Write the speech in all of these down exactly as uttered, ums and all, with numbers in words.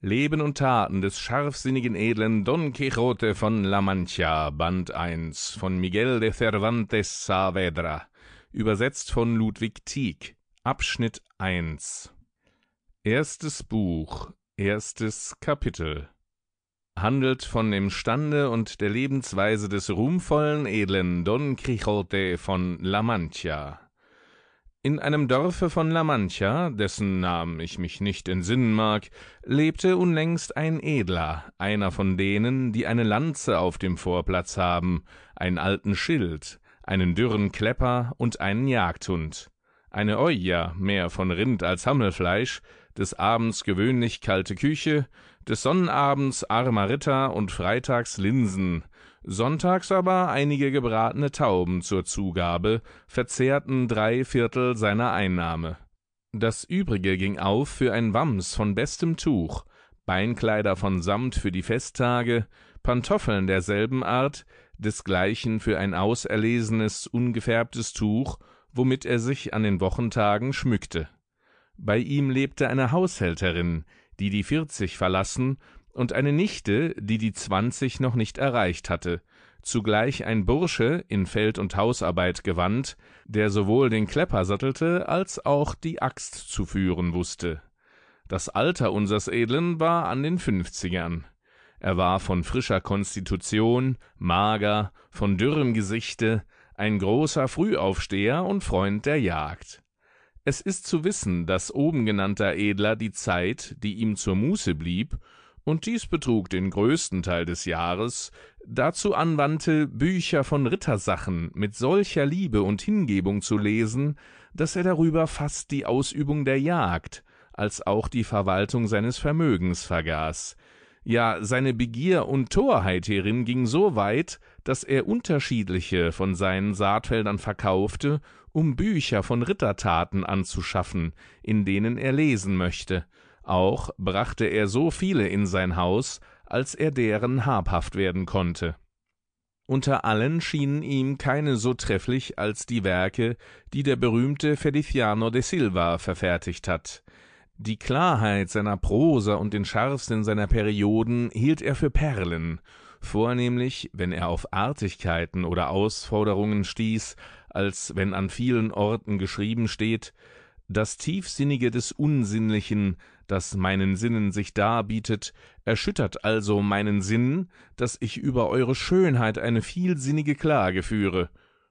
Leben und Taten des scharfsinnigen edlen Don Quixote von La Mancha, Band eins, von Miguel de Cervantes Saavedra, übersetzt von Ludwig Tieck, Abschnitt eins. Erstes Buch, erstes Kapitel. Handelt von dem Stande und der Lebensweise des ruhmvollen, edlen Don Quixote von La Mancha. In einem Dorfe von La Mancha, dessen Namen ich mich nicht entsinnen mag, lebte unlängst ein Edler, einer von denen, die eine Lanze auf dem Vorplatz haben, einen alten Schild, einen dürren Klepper und einen Jagdhund, eine Oja, mehr von Rind als Hammelfleisch, des Abends gewöhnlich kalte Küche, des Sonnabends armer Ritter und freitags Linsen, sonntags aber einige gebratene Tauben zur Zugabe, verzehrten drei Viertel seiner Einnahme. Das übrige ging auf für ein Wams von bestem Tuch, Beinkleider von Samt für die Festtage, Pantoffeln derselben Art, desgleichen für ein auserlesenes, ungefärbtes Tuch, womit er sich an den Wochentagen schmückte. Bei ihm lebte eine Haushälterin, die die vierzig verlassen, und eine Nichte, die die zwanzig noch nicht erreicht hatte, zugleich ein Bursche, in Feld- und Hausarbeit gewandt, der sowohl den Klepper sattelte, als auch die Axt zu führen wußte. Das Alter unsers Edlen war an den Fünfzigern. Er war von frischer Konstitution, mager, von dürrem Gesichte, ein großer Frühaufsteher und Freund der Jagd. Es ist zu wissen, dass oben genannter Edler die Zeit, die ihm zur Muße blieb, und dies betrug den größten Teil des Jahres, dazu anwandte, Bücher von Rittersachen mit solcher Liebe und Hingebung zu lesen, dass er darüber fast die Ausübung der Jagd, als auch die Verwaltung seines Vermögens vergaß. Ja, seine Begier und Torheit hierin ging so weit, dass er unterschiedliche von seinen Saatfeldern verkaufte, um Bücher von Rittertaten anzuschaffen, in denen er lesen möchte. Auch brachte er so viele in sein Haus, als er deren habhaft werden konnte. Unter allen schienen ihm keine so trefflich als die Werke, die der berühmte Feliciano de Silva verfertigt hat. Die Klarheit seiner Prosa und den Scharfsinn seiner Perioden hielt er für Perlen, vornehmlich, wenn er auf Artigkeiten oder Ausforderungen stieß, als wenn an vielen Orten geschrieben steht: Das Tiefsinnige des Unsinnlichen, das meinen Sinnen sich darbietet, erschüttert also meinen Sinn, dass ich über eure Schönheit eine vielsinnige Klage führe.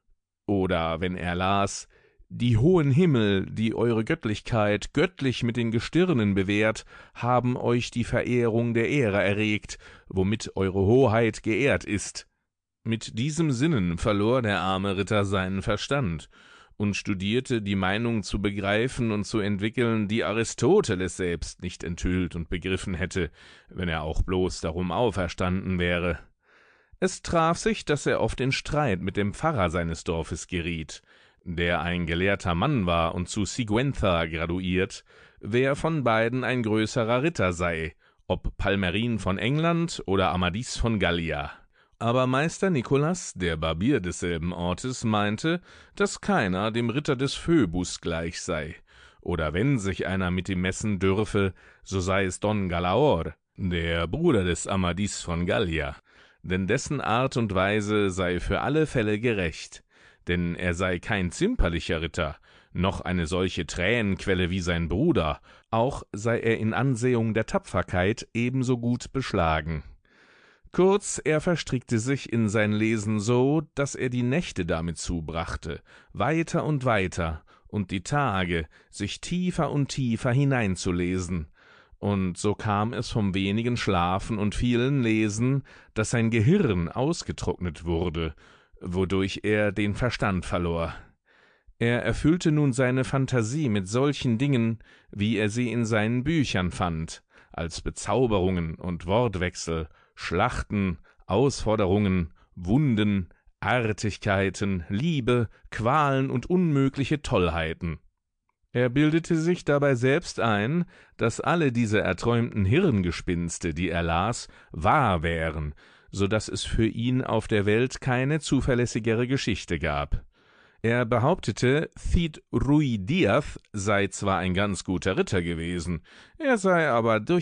Oder wenn er las: Die hohen Himmel, die eure Göttlichkeit göttlich mit den Gestirnen bewährt, haben euch die Verehrung der Ehre erregt, womit eure Hoheit geehrt ist. Mit diesem Sinnen verlor der arme Ritter seinen Verstand und studierte, die Meinung zu begreifen und zu entwickeln, die Aristoteles selbst nicht enthüllt und begriffen hätte, wenn er auch bloß darum auferstanden wäre. Es traf sich, dass er oft in Streit mit dem Pfarrer seines Dorfes geriet, der ein gelehrter Mann war und zu Siguenza graduiert, wer von beiden ein größerer Ritter sei, ob Palmerin von England oder Amadis von Gallia. Aber Meister Nicolas, der Barbier desselben Ortes, meinte, dass keiner dem Ritter des Phoebus gleich sei, oder wenn sich einer mit ihm messen dürfe, so sei es Don Galaor, der Bruder des Amadis von Gallia, denn dessen Art und Weise sei für alle Fälle gerecht, denn er sei kein zimperlicher Ritter, noch eine solche Tränenquelle wie sein Bruder, auch sei er in Ansehung der Tapferkeit ebenso gut beschlagen. Kurz, er verstrickte sich in sein Lesen so, dass er die Nächte damit zubrachte, weiter und weiter, und die Tage, sich tiefer und tiefer hineinzulesen, und so kam es vom wenigen Schlafen und vielen Lesen, dass sein Gehirn ausgetrocknet wurde, wodurch er den Verstand verlor. Er erfüllte nun seine Phantasie mit solchen Dingen, wie er sie in seinen Büchern fand, als Bezauberungen und Wortwechsel, Schlachten, Ausforderungen, Wunden, Artigkeiten, Liebe, Qualen und unmögliche Tollheiten. Er bildete sich dabei selbst ein, dass alle diese erträumten Hirngespinste, die er las, wahr wären, so daß es für ihn auf der Welt keine zuverlässigere Geschichte gab. Er behauptete, Cid Ruy Diaz sei zwar ein ganz guter Ritter gewesen, er sei aber durch